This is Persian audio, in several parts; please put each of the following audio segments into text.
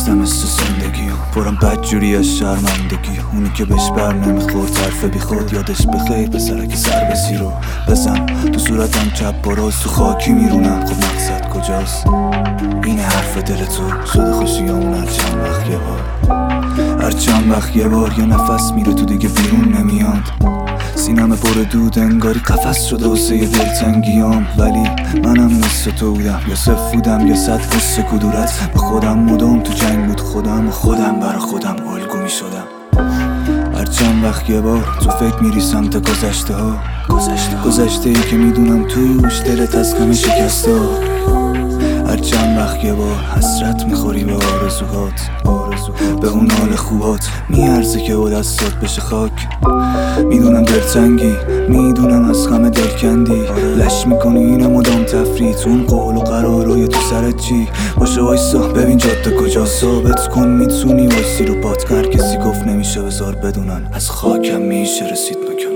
خستم از زندگی پرم بدجوری از شرمندگی. اونی که بهش بر نمیخورد طرف بی خود یادش بخیر پسرک سر بسی رو بزن تو صورتم چپ باراز تو خاکی میرونم. خب مقصد کجاست؟ این حرف دل تو شده خوشیامون هر چند وقت یه بار، هر چند وقت یه بار یه نفس میره تو دیگه بیرون نمیاد. سینم پر دود انگاری قفس شده واسه یه دلتنگیام، ولی منم مثل تو بودم یا صف بودم یا صد حس کدورت. به خودم مدام تو جنگ بود خودم و خودم برا خودم الگو می شدم. هر چند وقت یه بار تو فکر میری سمت گذشته ها، گذشته ای که میدونم توش دلت از غم شکسته ها. هر چند وقت یه بار حسرت میخوری به آرزوهات، به اون حال خوبات میارزه که او دستات بشه خاک. میدونم دلتنگی، میدونم از غم دلکندی، لش میکنی اینه مدام تفرید اون قول و قرارای تو سرت چی باشه. وایسا ببین جاده کجا ثابت کن میتونی وایسی رو پات. هر کسی گفت نمیشه بذار بدونن از خاکم میشه رسید نکمان.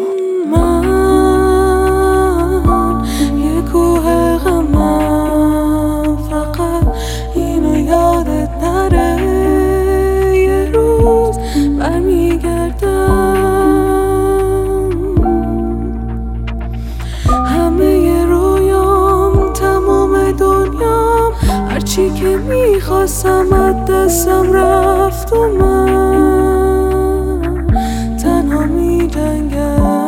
من یه کوه غمم فقط اینو یادت نره، یه روز برمیگردم همه رویام تمام دنیام هرچی که میخواستم از دستم رفت و من تنها میجنگم.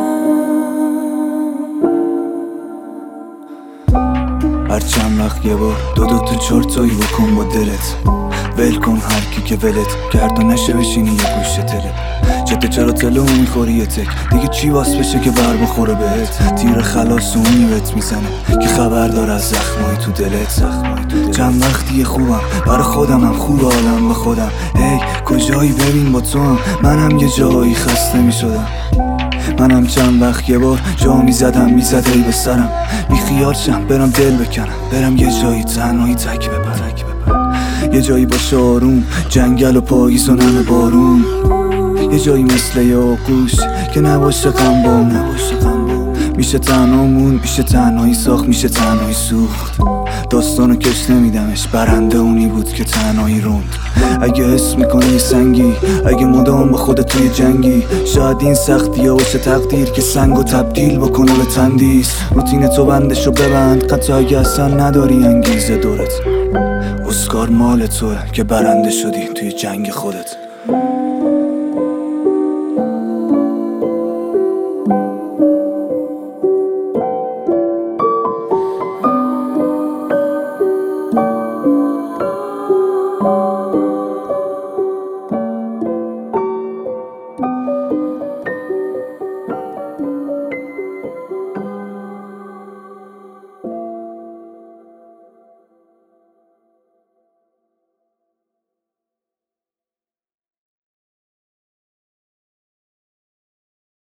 هر چند وقت یه بار دو تا چرتایی بکن با دلت، ول کن هر کی که ولت کرد و نشه بشینی یه گوشه تله. چرا تلو میخوری یه تک دیگه چی واس بشه که بر بخوره بهت. تیر خلاص اونی بهت میزنه که خبر داره از زخمای تو دلت. چند وقتی خوبم برای خودمم خوب حالم به خودم. هی کجایی ببین با تو هم منم یه جایی خسته میشدم. منم چند وقت یه بار جا میزد ای به سرم بی خیال شم برم دل بکنم، برم یه جایی تنهایی تک بپرم، یه جایی باشه آروم جنگل و پاییز و نم بارون، یه جایی مثل یه آغوش که نباشه غم بام. میشه تنهامون، میشه تنهایی ساخت، میشه تنهایی سوخت. داستانو کش نمیدمش برنده اونی بود که تنهایی روند. اگه حس میکنی سنگی، اگه مدام با خودت توی جنگی، شاید این سختی ها باشه تقدیر که سنگو تبدیل بکنه به تندیس. روتین تو بندشو ببند حتی اگه اصلا نداری انگیزه دورت. اسکار مال توه که برنده شدی توی جنگ خودت.